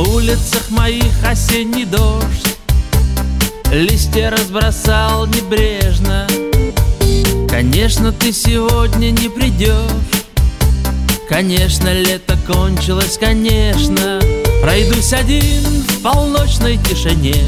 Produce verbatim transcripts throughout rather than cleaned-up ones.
улицах моих осенний дождь листья разбросал небрежно. Конечно, ты сегодня не придешь. Конечно, лето кончилось, конечно. Пройдусь один в полночной тишине.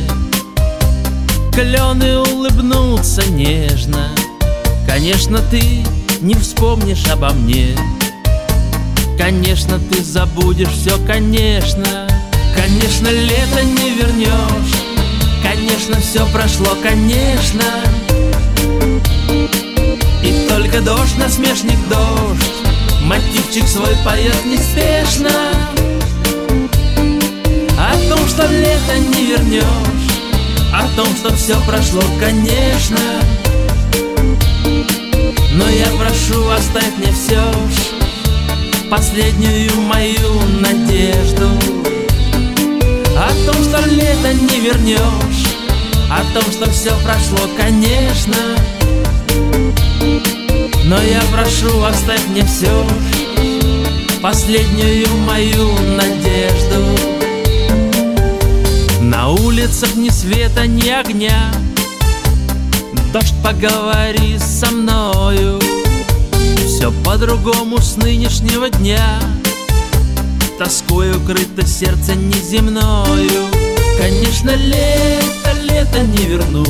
Клены улыбнутся нежно. Конечно, ты не вспомнишь обо мне. Конечно, ты забудешь все, конечно. Конечно, лето не вернешь. Конечно, все прошло, конечно. И только дождь, насмешник дождь, мотивчик свой поет неспешно. О том, что лето не вернешь, о том, что все прошло, конечно. Но я прошу, оставь мне все ж последнюю мою надежду. О том, что лето не вернешь, о том, что все прошло, конечно. Но я прошу, оставь мне все ж последнюю мою надежду. На улицах ни света, ни огня. Дождь, поговори со мною. Все по-другому с нынешнего дня. Тоской укрыто сердце неземною. Конечно, лето, лето не вернуть.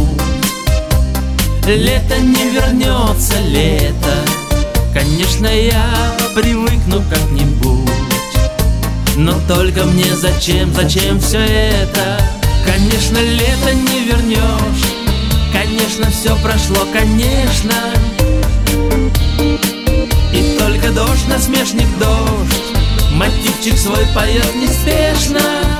Лето не вернется, лето. Конечно, я привыкну как-нибудь. Но только мне зачем, зачем все это? Конечно, лето не вернешь. Конечно, все прошло, конечно. И только дождь, насмешник дождь, мотивчик свой поет неспешно.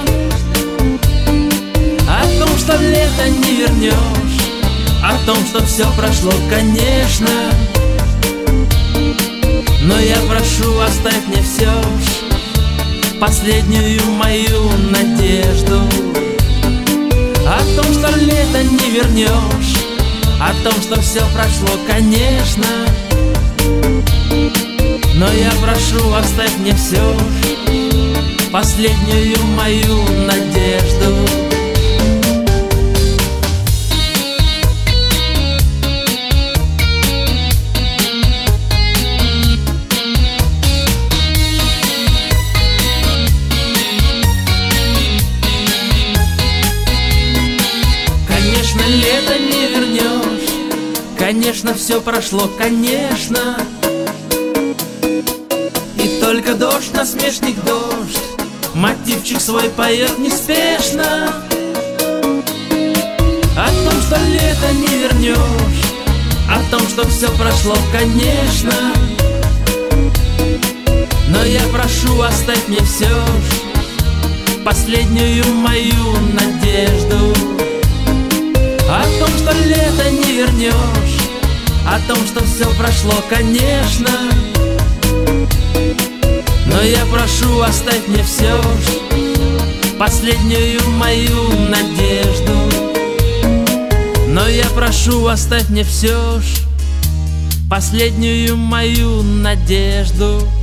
О том, что лето не вернешь, о том, что все прошло, конечно. Но я прошу, оставь мне все ж последнюю мою надежду. О том, что лето не вернешь, о том, что все прошло, конечно. Но я прошу, оставь мне все ж последнюю мою надежду. Конечно, лето не вернешь. Конечно, все прошло, конечно. И только дождь, насмешник дождь, мотивчик свой поет неспешно. О том, что лето не вернешь, о том, что все прошло, конечно. Но я прошу, оставь мне все ж последнюю мою надежду. О том, что лето не вернешь, о том, что все прошло, конечно. Но я прошу, оставь мне все ж последнюю мою надежду. Но я прошу, оставь мне все ж последнюю мою надежду.